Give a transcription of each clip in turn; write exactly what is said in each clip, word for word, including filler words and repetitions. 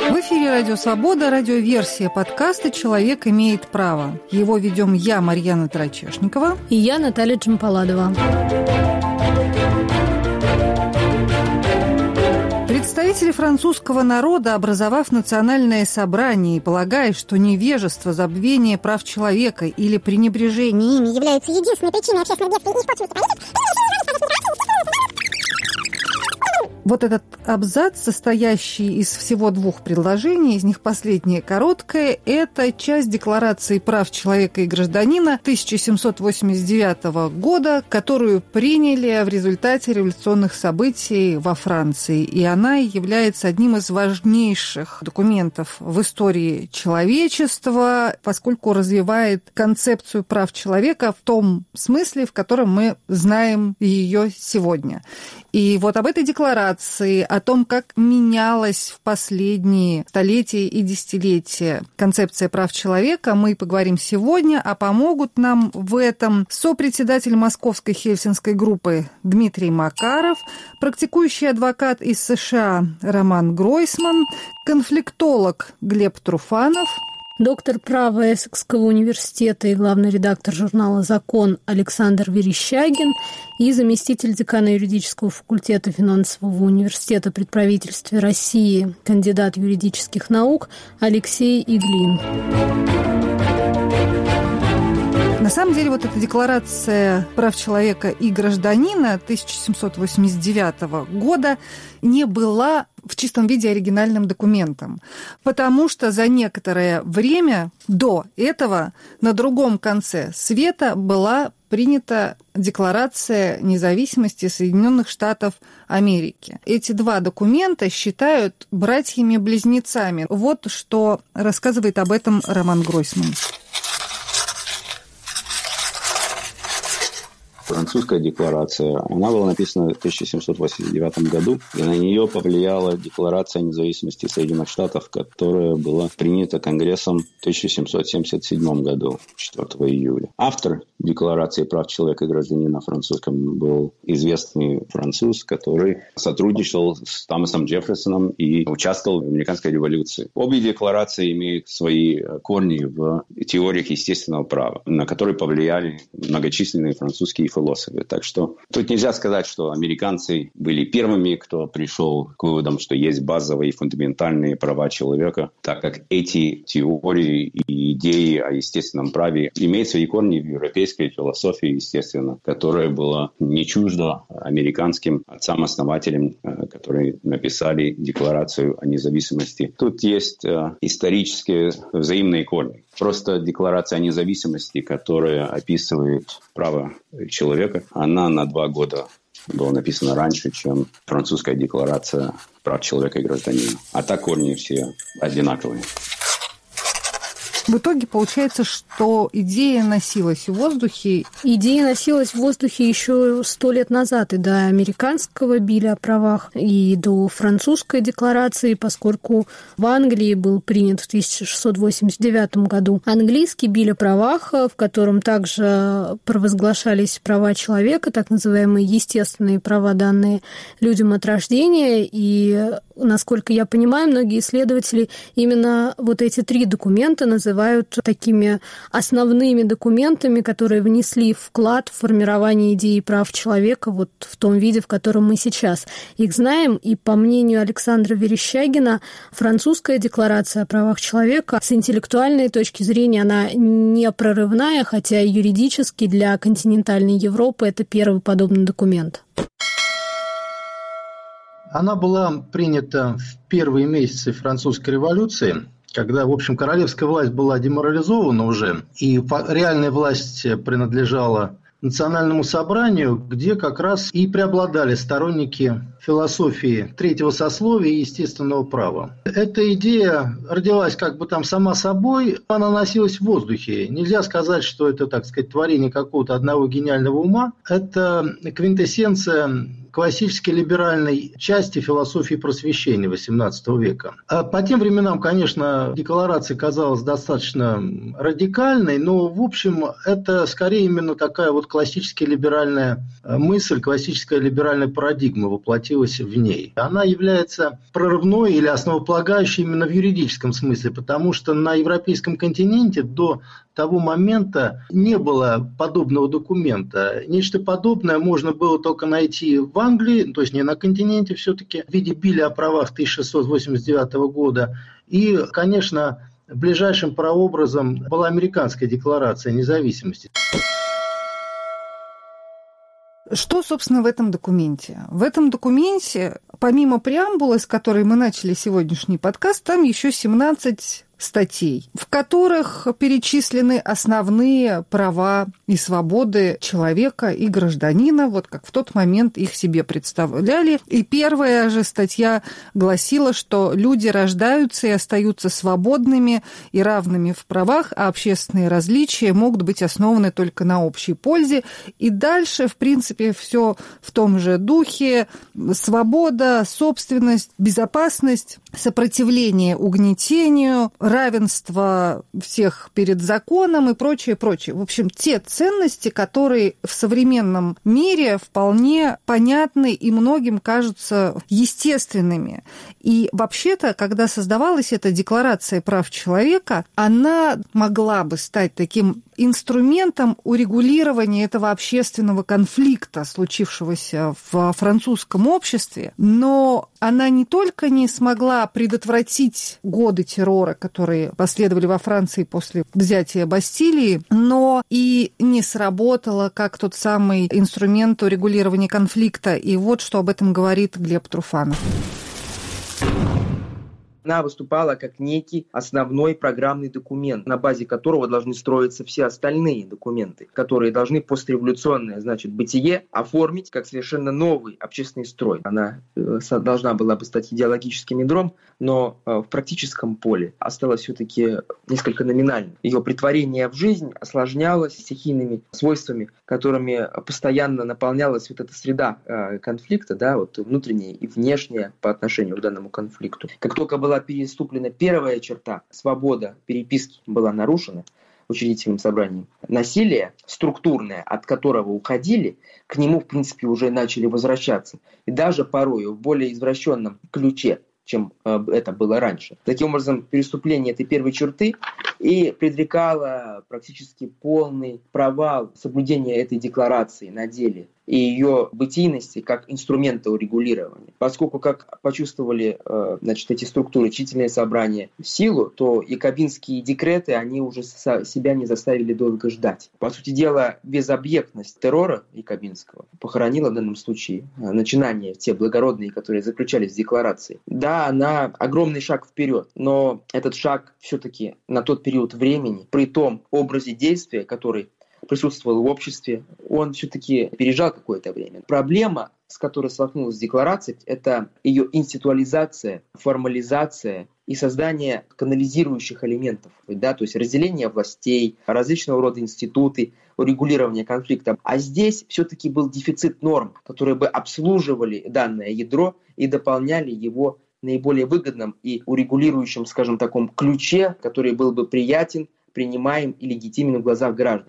В эфире «Радио Свобода», радиоверсия подкаста «Человек имеет право». Его ведем я, Марьяна Тарачешникова. И я, Наталья Джампаладова. Представители французского народа, образовав национальное собрание и полагая, что невежество, забвение прав человека или пренебрежение ими является единственной причиной общественного бедствия и испорченности правительств, вот этот абзац, состоящий из всего двух предложений, из них последнее короткое, это часть Декларации прав человека и гражданина тысяча семьсот восемьдесят девятого года, которую приняли в результате революционных событий во Франции. И она является одним из важнейших документов в истории человечества, поскольку развивает концепцию прав человека в том смысле, в котором мы знаем ее сегодня. И вот об этой декларации, о том, как менялась в последние столетия и десятилетия концепция прав человека, мы поговорим сегодня, а помогут нам в этом сопредседатель Московской Хельсинской группы Дмитрий Макаров, практикующий адвокат из США Роман Гройсман, конфликтолог Глеб Труфанов, доктор права Эссекского университета и главный редактор журнала «Закон» Александр Верещагин и заместитель декана юридического факультета финансового университета при правительстве России, кандидат юридических наук Алексей Иглин. На самом деле, вот эта Декларация прав человека и гражданина тысяча семьсот восемьдесят девятого года не была в чистом виде оригинальным документом, потому что за некоторое время до этого на другом конце света была принята Декларация независимости Соединенных Штатов Америки. Эти два документа считают братьями-близнецами. Вот что рассказывает об этом Роман Гройсман. Французская декларация, она была написана в тысяча семьсот восемьдесят девятом году, и на нее повлияла Декларация независимости Соединенных Штатов, которая была принята Конгрессом в тысяча семьсот семьдесят седьмом году, четвёртого июля. Автор Декларации прав человека и гражданина на французском был известный француз, который сотрудничал с Томасом Джефферсоном и участвовал в американской революции. Обе декларации имеют свои корни в теориях естественного права, на которые повлияли многочисленные французские философы. Так что тут нельзя сказать, что американцы были первыми, кто пришел к выводам, что есть базовые и фундаментальные права человека, так как эти теории и идеи о естественном праве имеют свои корни в европейской философии, естественно, которая была не чужда американским отцам-основателям, которые написали Декларацию о независимости. Тут есть исторические взаимные корни. Просто Декларация о независимости, которая описывает право человека, она на два года была написана раньше, чем французская Декларация прав человека и гражданина. А так корни все одинаковые. В итоге получается, что идея носилась в воздухе. Идея носилась в воздухе еще сто лет назад, и до американского Билля о правах, и до французской декларации, поскольку в Англии был принят в тысяча шестьсот восемьдесят девятом году английский Биль о правах, в котором также провозглашались права человека, так называемые естественные права, данные людям от рождения. И, насколько я понимаю, многие исследователи именно вот эти три документа называют называют такими основными документами, которые внесли вклад в формирование идеи прав человека вот в том виде, в котором мы сейчас их знаем. И по мнению Александра Верещагина, французская декларация о правах человека с интеллектуальной точки зрения она не прорывная, хотя юридически для континентальной Европы это первый подобный документ. Она была принята в первые месяцы французской революции, когда, в общем, королевская власть была деморализована уже, и реальная власть принадлежала национальному собранию, где как раз и преобладали сторонники философии третьего сословия и естественного права. Эта идея родилась как бы там сама собой, она носилась в воздухе. Нельзя сказать, что это, так сказать, творение какого-то одного гениального ума. Это квинтэссенция классической либеральной части философии просвещения восемнадцатого века. А по тем временам, конечно, декларация казалась достаточно радикальной, но, в общем, это скорее именно такая вот классическая либеральная мысль, классическая либеральная парадигма воплотилась отразилась в ней. Она является прорывной или основополагающей именно в юридическом смысле, потому что на европейском континенте до того момента не было подобного документа. Нечто подобное можно было только найти в Англии, то есть не на континенте все-таки, в виде Билля о правах тысяча шестьсот восемьдесят девятого года. И, конечно, ближайшим прообразом была американская декларация независимости. Что, собственно, в этом документе? В этом документе, помимо преамбулы, с которой мы начали сегодняшний подкаст, там еще семнадцать статей, в которых перечислены основные права и свободы человека и гражданина, вот как в тот момент их себе представляли. И первая же статья гласила, что люди рождаются и остаются свободными и равными в правах, а общественные различия могут быть основаны только на общей пользе. И дальше, в принципе, все в том же духе: свобода, собственность, безопасность, сопротивление угнетению, равенство всех перед законом и прочее, прочее. В общем, те ценности, которые в современном мире вполне понятны и многим кажутся естественными. И вообще-то, когда создавалась эта Декларация прав человека, она могла бы стать таким инструментом урегулирования этого общественного конфликта, случившегося в французском обществе, но она не только не смогла предотвратить годы террора, которые последовали во Франции после взятия Бастилии, но и не сработала как тот самый инструмент урегулирования конфликта. И вот что об этом говорит Глеб Труфанов. Она выступала как некий основной программный документ, на базе которого должны строиться все остальные документы, которые должны постреволюционное, значит, бытие оформить как совершенно новый общественный строй. Она э, должна была бы стать идеологическим ядром, но э, в практическом поле осталась все-таки несколько номинальной. Ее претворение в жизнь осложнялось стихийными свойствами, которыми постоянно наполнялась вот эта среда э, конфликта, да, вот внутренняя и внешняя по отношению к данному конфликту. Как только была переступлена первая черта, свобода переписки была нарушена учредительным собранием, насилие структурное, от которого уходили, к нему, в принципе, уже начали возвращаться. И даже порой в более извращенном ключе, чем э, это было раньше. Таким образом, переступление этой первой черты и предрекало практически полный провал соблюдения этой декларации на деле и ее бытийности как инструмента урегулирования. Поскольку, как почувствовали э, значит, эти структуры, учредительные собрания, силу, то якобинские декреты, они уже со- себя не заставили долго ждать. По сути дела, безобъектность террора якобинского похоронила в данном случае э, начинания, те благородные, которые заключались в декларации. Да, она огромный шаг вперед, но этот шаг все-таки на тот период времени, при том образе действия, который присутствовал в обществе, он все-таки пережал какое-то время. Проблема, с которой столкнулась декларация, это ее институализация, формализация и создание канализирующих элементов, да, то есть разделение властей, различного рода институты, урегулирование конфликта. А здесь все-таки был дефицит норм, которые бы обслуживали данное ядро и дополняли его наиболее выгодном и урегулирующем, скажем, таком ключе, который был бы приятен, принимаем и легитимен в глазах граждан.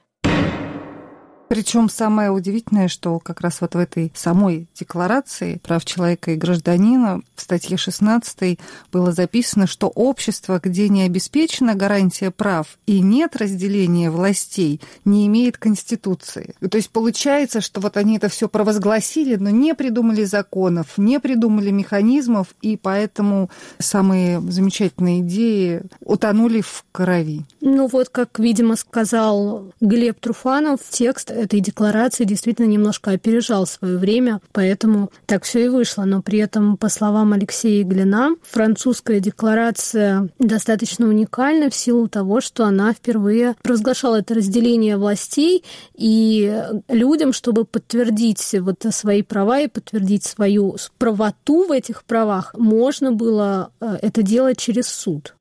Причем самое удивительное, что как раз вот в этой самой Декларации прав человека и гражданина в статье шестнадцатой было записано, что общество, где не обеспечена гарантия прав и нет разделения властей, не имеет конституции. То есть получается, что вот они это все провозгласили, но не придумали законов, не придумали механизмов, и поэтому самые замечательные идеи утонули в крови. Ну вот, как, видимо, сказал Глеб Труфанов, текст этой декларации действительно немножко опережал свое время, поэтому так все и вышло. Но при этом, по словам Алексея Глина, французская декларация достаточно уникальна в силу того, что она впервые провозглашала это разделение властей, и людям, чтобы подтвердить вот свои права и подтвердить свою правоту в этих правах, можно было это делать через суд.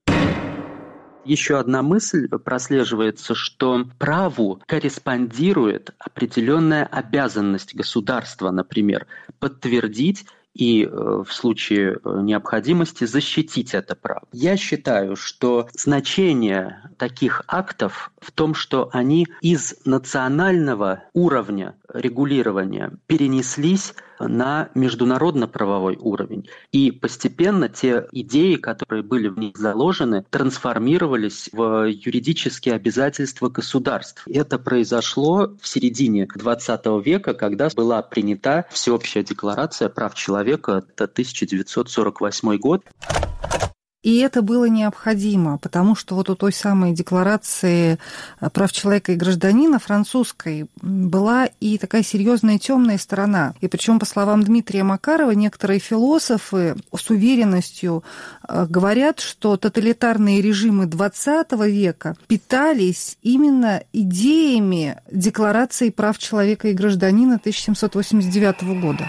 Еще одна мысль прослеживается, что праву корреспондирует определенная обязанность государства, например, подтвердить и в случае необходимости защитить это право. Я считаю, что значение таких актов в том, что они из национального уровня регулирования перенеслись на международно-правовой уровень. И постепенно те идеи, которые были в них заложены, трансформировались в юридические обязательства государств. Это произошло в середине двадцатого века, когда была принята Всеобщая декларация прав человека, это тысяча девятьсот сорок восьмой год. И это было необходимо, потому что вот у той самой декларации прав человека и гражданина французской была и такая серьезная темная сторона. И причем, по словам Дмитрия Макарова, некоторые философы с уверенностью говорят, что тоталитарные режимы двадцатого века питались именно идеями декларации прав человека и гражданина тысяча семьсот восемьдесят девятого года.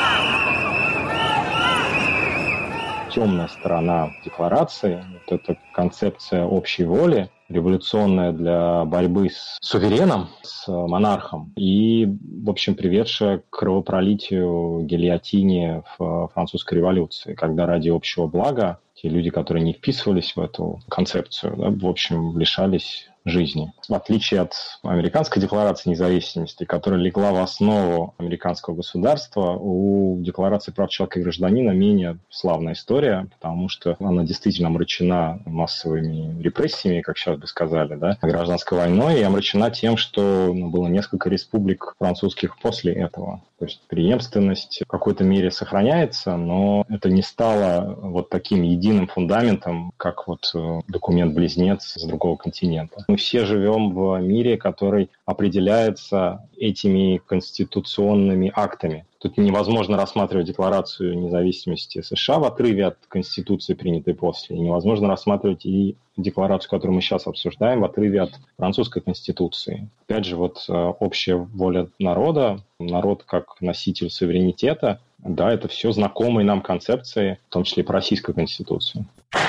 Темная сторона декларации, вот эта концепция общей воли, революционная для борьбы с сувереном, с монархом, и, в общем, приведшая к кровопролитию, гильотине в французской революции, когда ради общего блага те люди, которые не вписывались в эту концепцию, да, в общем, лишались жизни. В отличие от американской декларации независимости, которая легла в основу американского государства, у декларации прав человека и гражданина менее славная история, потому что она действительно омрачена массовыми репрессиями, как сейчас бы сказали, да, гражданской войной, и омрачена тем, что ну, было несколько республик французских после этого. То есть преемственность в какой-то мере сохраняется, но это не стало вот таким единым фундаментом, как вот документ-близнец с другого континента. Мы все живем в мире, который определяется этими конституционными актами. Тут невозможно рассматривать Декларацию независимости США в отрыве от Конституции, принятой после. И невозможно рассматривать и декларацию, которую мы сейчас обсуждаем, в отрыве от французской Конституции. Опять же, вот общая воля народа, народ как носитель суверенитета, да, это все знакомые нам концепции, в том числе и по российской Конституции.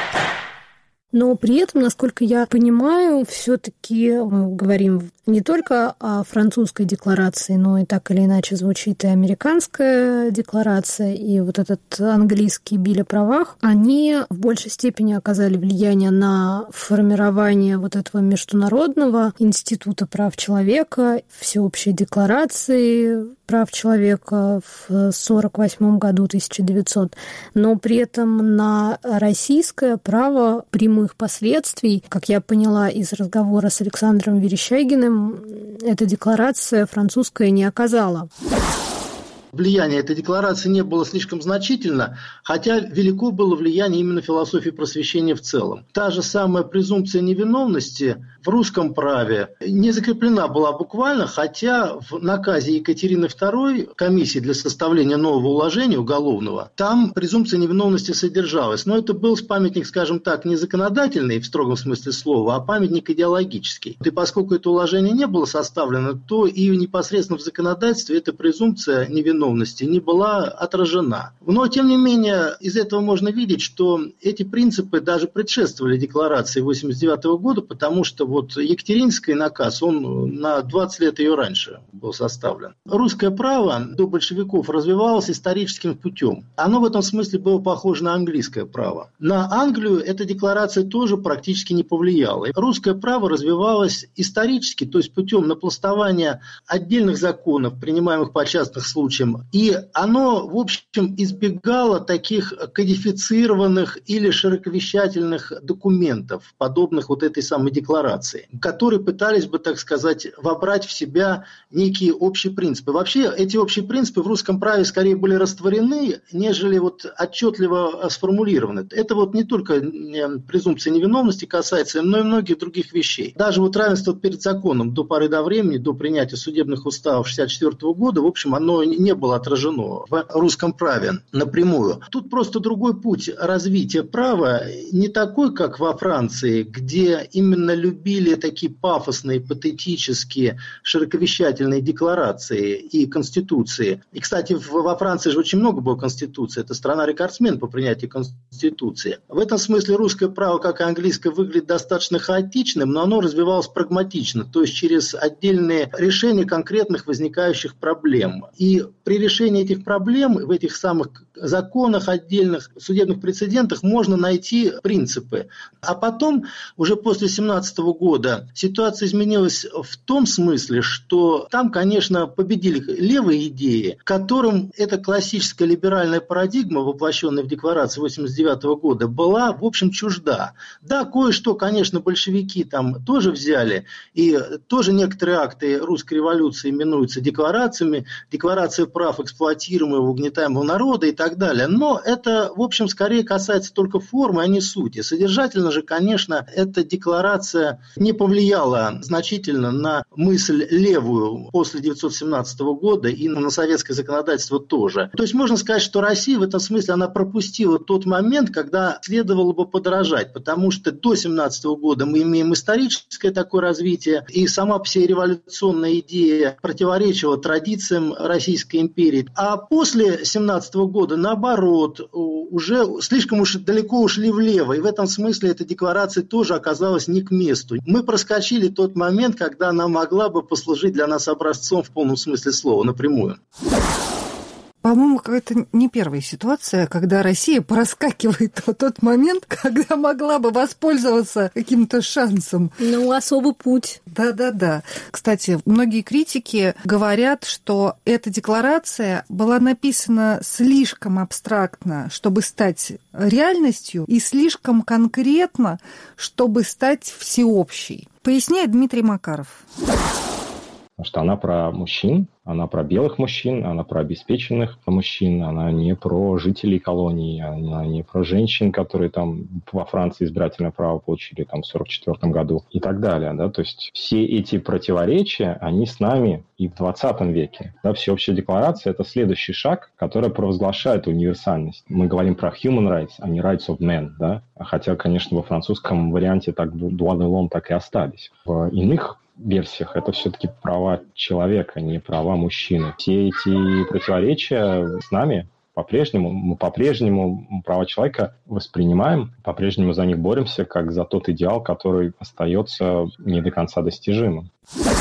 Но при этом, насколько я понимаю, все-таки мы говорим не только о французской декларации, но и так или иначе звучит и американская декларация, и вот этот английский биль о правах, они в большей степени оказали влияние на формирование вот этого международного института прав человека, всеобщей декларации прав человека в сорок восьмом году, тысяча девятьсот, но при этом на российское право прямых последствий, как я поняла из разговора с Александром Верещагиным, эта декларация французская не оказала. Влияние этой декларации не было слишком значительно, хотя велико было влияние именно философии просвещения в целом. Та же самая презумпция невиновности в русском праве не закреплена была буквально, хотя в наказе Екатерины второй, комиссии для составления нового уложения уголовного, там презумпция невиновности содержалась. Но это был памятник, скажем так, не законодательный в строгом смысле слова, а памятник идеологический. И поскольку это уложение не было составлено, то и непосредственно в законодательстве эта презумпция невиновности не была отражена. Но, тем не менее, из этого можно видеть, что эти принципы даже предшествовали декларации восемьдесят девятого года, потому что вот Екатеринский наказ, он на двадцать лет ее раньше был составлен. Русское право до большевиков развивалось историческим путем. Оно в этом смысле было похоже на английское право. На Англию эта декларация тоже практически не повлияла. Русское право развивалось исторически, то есть путем напластования отдельных законов, принимаемых по частным случаям. И оно, в общем, избегало таких кодифицированных или широковещательных документов, подобных вот этой самой декларации, которые пытались бы, так сказать, вобрать в себя некие общие принципы. Вообще, эти общие принципы в русском праве скорее были растворены, нежели вот отчетливо сформулированы. Это вот не только презумпция невиновности касается, но и многих других вещей. Даже вот равенство перед законом до поры до времени, до принятия судебных уставов шестьдесят четвёртого года, в общем, оно не было отражено в русском праве напрямую. Тут просто другой путь развития права, не такой, как во Франции, где именно любили такие пафосные, патетические, широковещательные декларации и конституции. И, кстати, во Франции же очень много было конституций. Это страна-рекордсмен по принятию конституции. В этом смысле русское право, как и английское, выглядит достаточно хаотичным, но оно развивалось прагматично, то есть через отдельные решения конкретных возникающих проблем. И при решении этих проблем в этих самых законах отдельных, судебных прецедентах можно найти принципы. А потом, уже после семнадцатого года, ситуация изменилась в том смысле, что там, конечно, победили левые идеи, которым эта классическая либеральная парадигма, воплощенная в Декларации восемьдесят девятого года, была, в общем, чужда. Да, кое-что, конечно, большевики там тоже взяли, и тоже некоторые акты русской революции именуются декларациями, декларация прав эксплуатируемого, угнетаемого народа и так далее. Но это, в общем, скорее касается только формы, а не сути. Содержательно же, конечно, эта декларация не повлияла значительно на мысль левую после тысяча девятьсот семнадцатого года и на советское законодательство тоже. То есть можно сказать, что Россия в этом смысле она пропустила тот момент, когда следовало бы подражать, потому что до семнадцатого года мы имеем историческое такое развитие, и сама по себе революционная идея противоречила традициям Российской империи. А после семнадцатого года, наоборот, уже слишком уж далеко ушли влево, и в этом смысле эта декларация тоже оказалась не к месту. Мы проскочили тот момент, когда она могла бы послужить для нас образцом в полном смысле слова, напрямую. По-моему, это не первая ситуация, когда Россия проскакивает в тот момент, когда могла бы воспользоваться каким-то шансом. Ну, особый путь. Да-да-да. Кстати, многие критики говорят, что эта декларация была написана слишком абстрактно, чтобы стать реальностью, и слишком конкретно, чтобы стать всеобщей. Поясняет Дмитрий Макаров. Потому что она про мужчин, она про белых мужчин, она про обеспеченных мужчин, она не про жителей колоний, она не про женщин, которые там во Франции избирательное право получили там, в сорок четвёртом году и так далее. Да? То есть все эти противоречия, они с нами и в двадцатом веке. Да? Всеобщая декларация – это следующий шаг, который провозглашает универсальность. Мы говорим про human rights, а не rights of men. Да? Хотя, конечно, во французском варианте так droits de l'homme так и остались. В иных версиях это все-таки права человека, не права мужчины. Все эти противоречия с нами по-прежнему, мы по-прежнему права человека воспринимаем, по-прежнему за них боремся, как за тот идеал, который остается не до конца достижимым.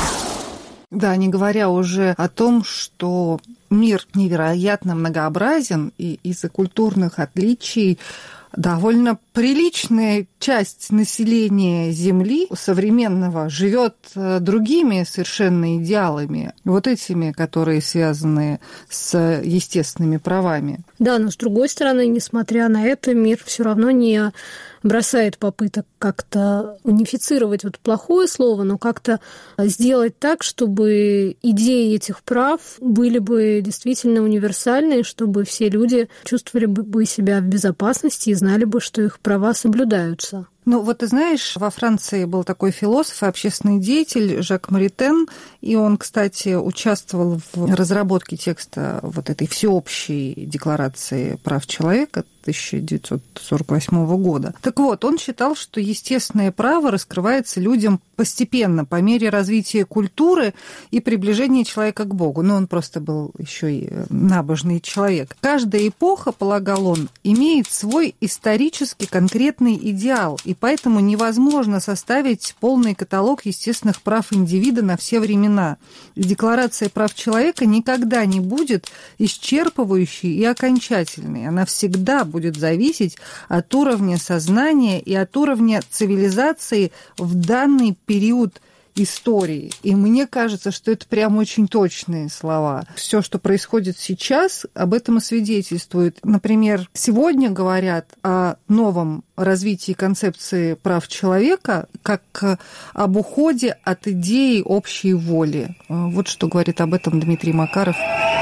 Да, не говоря уже о том, что мир невероятно многообразен, и из-за культурных отличий довольно приличная часть населения Земли современного живет другими совершенно идеалами, вот этими, которые связаны с естественными правами. Да, но с другой стороны, несмотря на это, мир все равно не бросает попыток как-то унифицировать вот плохое слово, но как-то сделать так, чтобы идеи этих прав были бы действительно универсальны, чтобы все люди чувствовали бы себя в безопасности и знали бы, что их права соблюдаются. Ну, вот ты знаешь, во Франции был такой философ и общественный деятель Жак Маритен, и он, кстати, участвовал в разработке текста вот этой всеобщей декларации прав человека тысяча девятьсот сорок восьмого года. Так вот, он считал, что естественное право раскрывается людям постепенно, по мере развития культуры и приближения человека к Богу. Но он просто был еще и набожный человек. Каждая эпоха, полагал он, имеет свой исторически конкретный идеал, и поэтому невозможно составить полный каталог естественных прав индивида на все времена. Декларация прав человека никогда не будет исчерпывающей и окончательной. Она всегда будет зависеть от уровня сознания и от уровня цивилизации в данный период истории. И мне кажется, что это прям очень точные слова. Все, что происходит сейчас, об этом и свидетельствует. Например, сегодня говорят о новом развитии концепции прав человека как об уходе от идеи общей воли. Вот что говорит об этом Дмитрий Макаров.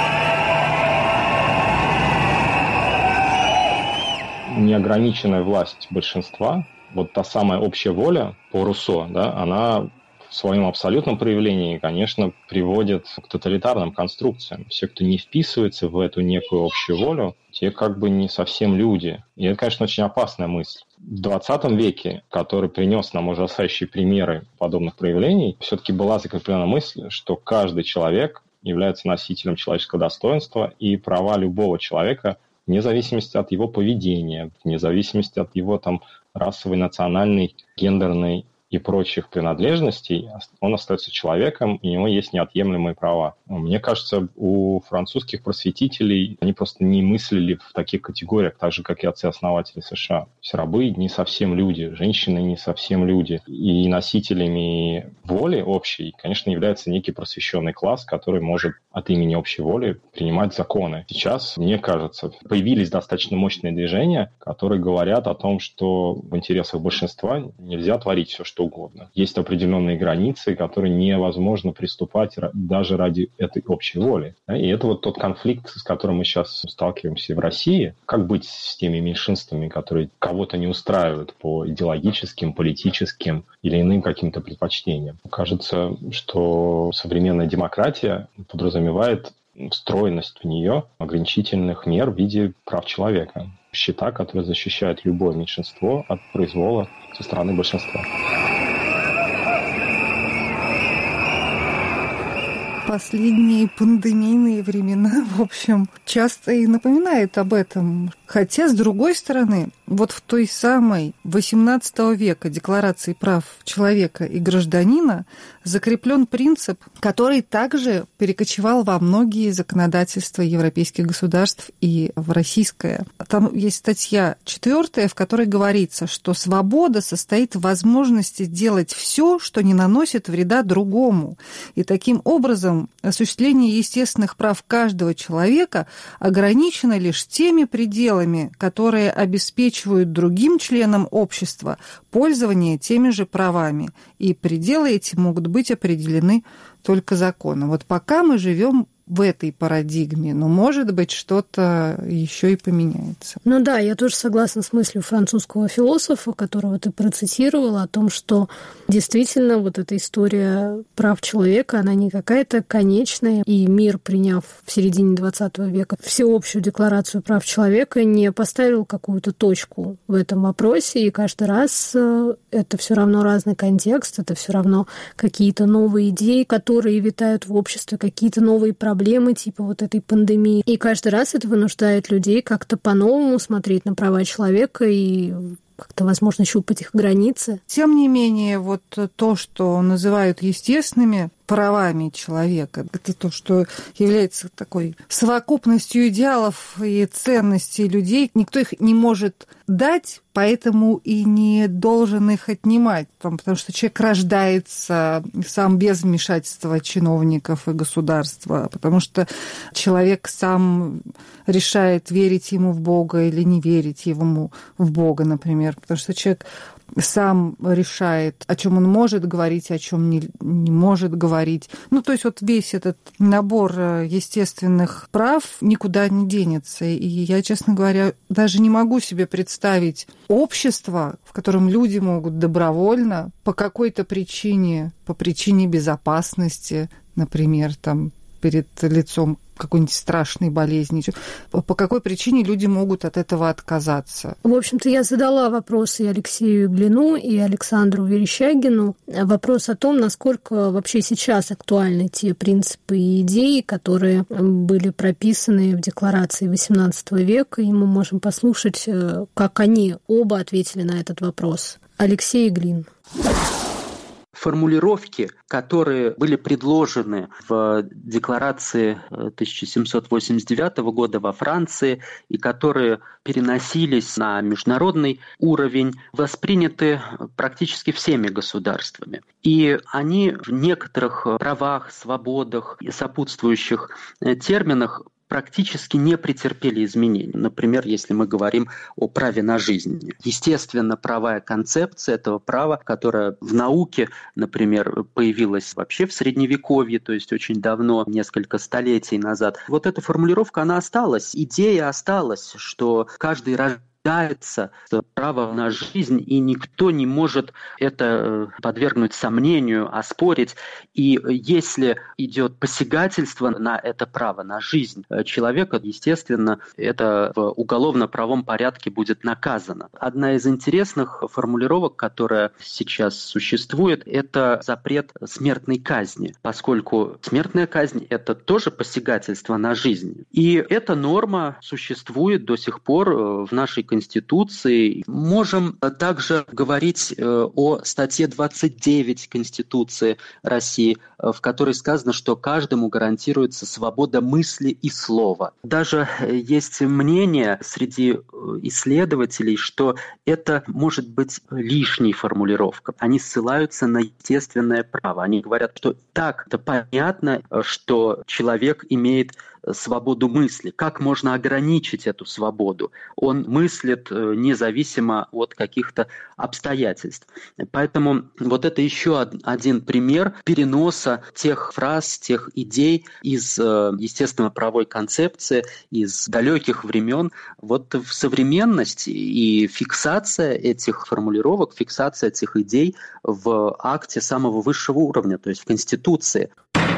Неограниченная власть большинства, вот та самая общая воля по Руссо, да, она в своем абсолютном проявлении, конечно, приводит к тоталитарным конструкциям. Все, кто не вписывается в эту некую общую волю, те как бы не совсем люди. И это, конечно, очень опасная мысль. В двадцатом веке, который принес нам ужасающие примеры подобных проявлений, все-таки была закреплена мысль, что каждый человек является носителем человеческого достоинства, и права любого человека вне зависимости от его поведения, вне зависимости от его там расовой, национальной, гендерной и прочих принадлежностей, он остается человеком, и у него есть неотъемлемые права. Мне кажется, у французских просветителей они просто не мыслили в таких категориях, так же, как и отцы-основатели США. Все рабы не совсем люди, женщины не совсем люди. И носителями воли общей, конечно, является некий просвещенный класс, который может от имени общей воли принимать законы. Сейчас, мне кажется, появились достаточно мощные движения, которые говорят о том, что в интересах большинства нельзя творить все, что угодно. Есть определенные границы, которые невозможно приступать даже ради этой общей воли. И это вот тот конфликт, с которым мы сейчас сталкиваемся в России. Как быть с теми меньшинствами, которые кого-то не устраивают по идеологическим, политическим или иным каким-то предпочтениям? Кажется, что современная демократия подразумевает встроенность в нее ограничительных мер в виде прав человека. Щита, который защищает любое меньшинство от произвола со стороны большинства. Последние пандемийные времена, в общем, часто и напоминает об этом. Хотя, с другой стороны, вот в той самой восемнадцатого века Декларации прав человека и гражданина закреплен принцип, который также перекочевал во многие законодательства европейских государств и в российское. Там есть статья четвертая, в которой говорится, что свобода состоит в возможности делать все, что не наносит вреда другому. И таким образом осуществление естественных прав каждого человека ограничено лишь теми пределами, которые обеспечивают другим членам общества пользование теми же правами. И пределы эти могут быть определены только законом. Вот пока мы живем в этой парадигме, но, может быть, что-то еще и поменяется. Ну да, я тоже согласна с мыслью французского философа, которого ты процитировала, о том, что действительно вот эта история прав человека, она не какая-то конечная, и мир, приняв в середине двадцатого века всеобщую декларацию прав человека, не поставил какую-то точку в этом вопросе, и каждый раз это все равно разный контекст, это все равно какие-то новые идеи, которые витают в обществе, какие-то новые проблемы, проблемы типа вот этой пандемии. И каждый раз это вынуждает людей как-то по-новому смотреть на права человека и как-то, возможно, щупать их границы. Тем не менее, вот то, что называют естественными правами человека, это то, что является такой совокупностью идеалов и ценностей людей. Никто их не может дать, поэтому и не должен их отнимать, потому что человек рождается сам без вмешательства чиновников и государства, потому что человек сам решает, верить ему в Бога или не верить ему в Бога, например, потому что человек сам решает, о чем он может говорить, о чем не, не может говорить. Ну, то есть вот весь этот набор естественных прав никуда не денется. И я, честно говоря, даже не могу себе представить общество, в котором люди могут добровольно по какой-то причине, по причине безопасности, например, там, перед лицом какой-нибудь страшной болезни. По какой причине люди могут от этого отказаться? В общем-то, я задала вопрос и Алексею Глину, и Александру Верещагину. Вопрос о том, насколько вообще сейчас актуальны те принципы и идеи, которые были прописаны в Декларации восемнадцатого века, и мы можем послушать, как они оба ответили на этот вопрос. Алексей Глин. Формулировки, которые были предложены в Декларации тысяча семьсот восемьдесят девятого года во Франции и которые переносились на международный уровень, восприняты практически всеми государствами. И они в некоторых правах, свободах и сопутствующих терминах практически не претерпели изменений. Например, если мы говорим о праве на жизнь. Естественно, правовая концепция этого права, которая в науке, например, появилась вообще в Средневековье, то есть очень давно, несколько столетий назад. Вот эта формулировка, она осталась. Идея осталась, что каждый рождается право на жизнь, и никто не может это подвергнуть сомнению, оспорить. И если идет посягательство на это право, на жизнь человека, естественно, это в уголовно-правом порядке будет наказано. Одна из интересных формулировок, которая сейчас существует, это запрет смертной казни, поскольку смертная казнь – это тоже посягательство на жизнь. И эта норма существует до сих пор в нашей Конституции. Можем также говорить о статье двадцать девять Конституции России, в которой сказано, что каждому гарантируется свобода мысли и слова. Даже есть мнение среди исследователей, что это может быть лишней формулировкой. Они ссылаются на естественное право. Они говорят, что так это понятно, что человек имеет свободу мысли. Как можно ограничить эту свободу? Он мыслит независимо от каких-то обстоятельств. Поэтому вот это еще один пример переноса тех фраз, тех идей из естественно-правовой концепции, из далеких времен вот в современность, и фиксация этих формулировок, фиксация этих идей в акте самого высшего уровня, то есть в Конституции.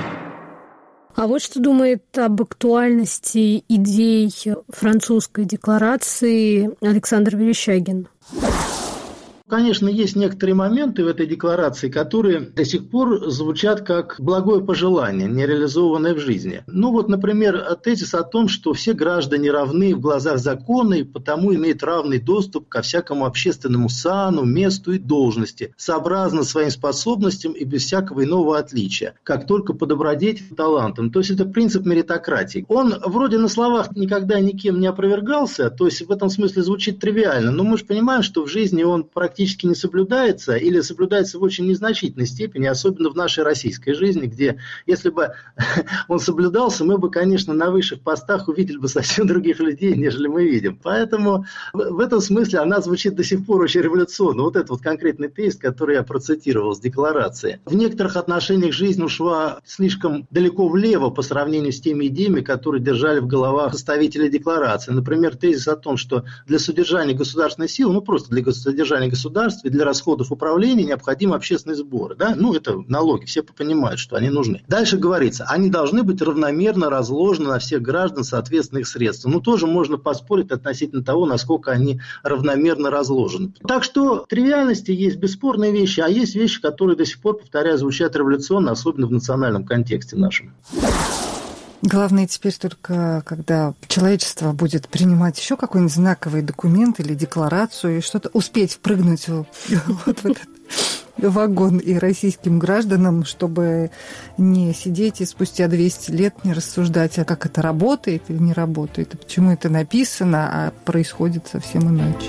А вот что думает об актуальности идей французской декларации Александр Верещагин. Конечно, есть некоторые моменты в этой декларации, которые до сих пор звучат как благое пожелание, не реализованное в жизни. Ну вот, например, тезис о том, что все граждане равны в глазах закона и потому имеют равный доступ ко всякому общественному сану, месту и должности, сообразно своим способностям и без всякого иного отличия, как только по добродетели, талантам. То есть это принцип меритократии. Он вроде на словах никогда никем не опровергался, то есть в этом смысле звучит тривиально, но мы же понимаем, что в жизни он практически не соблюдается или соблюдается в очень незначительной степени, особенно в нашей российской жизни, где, если бы он соблюдался, мы бы, конечно, на высших постах увидели бы совсем других людей, нежели мы видим. Поэтому в этом смысле она звучит до сих пор очень революционно. Вот этот вот конкретный тезис, который я процитировал с декларации. В некоторых отношениях жизнь ушла слишком далеко влево по сравнению с теми идеями, которые держали в головах составителей декларации. Например, тезис о том, что для содержания государственной силы, ну просто для содержания государства, и для расходов управления необходимы общественные сборы. Да? Ну, это налоги, все понимают, что они нужны. Дальше говорится, они должны быть равномерно разложены на всех граждан соответственно их средств. Ну, тоже можно поспорить относительно того, насколько они равномерно разложены. Так что тривиальности есть бесспорные вещи, а есть вещи, которые до сих пор, повторяю, звучат революционно, особенно в национальном контексте нашем. Главное теперь только, когда человечество будет принимать еще какой-нибудь знаковый документ или декларацию, и что-то успеть впрыгнуть вот в этот вагон и российским гражданам, чтобы не сидеть и спустя двести лет не рассуждать, а как это работает или не работает, и почему это написано, а происходит совсем иначе.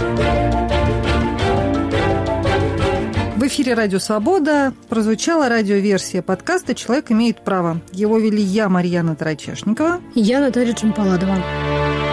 В эфире «Радио Свобода» прозвучала радиоверсия подкаста «Человек имеет право». Его вели я, Марьяна Тарачешникова. И я, Наталья Джампаладова.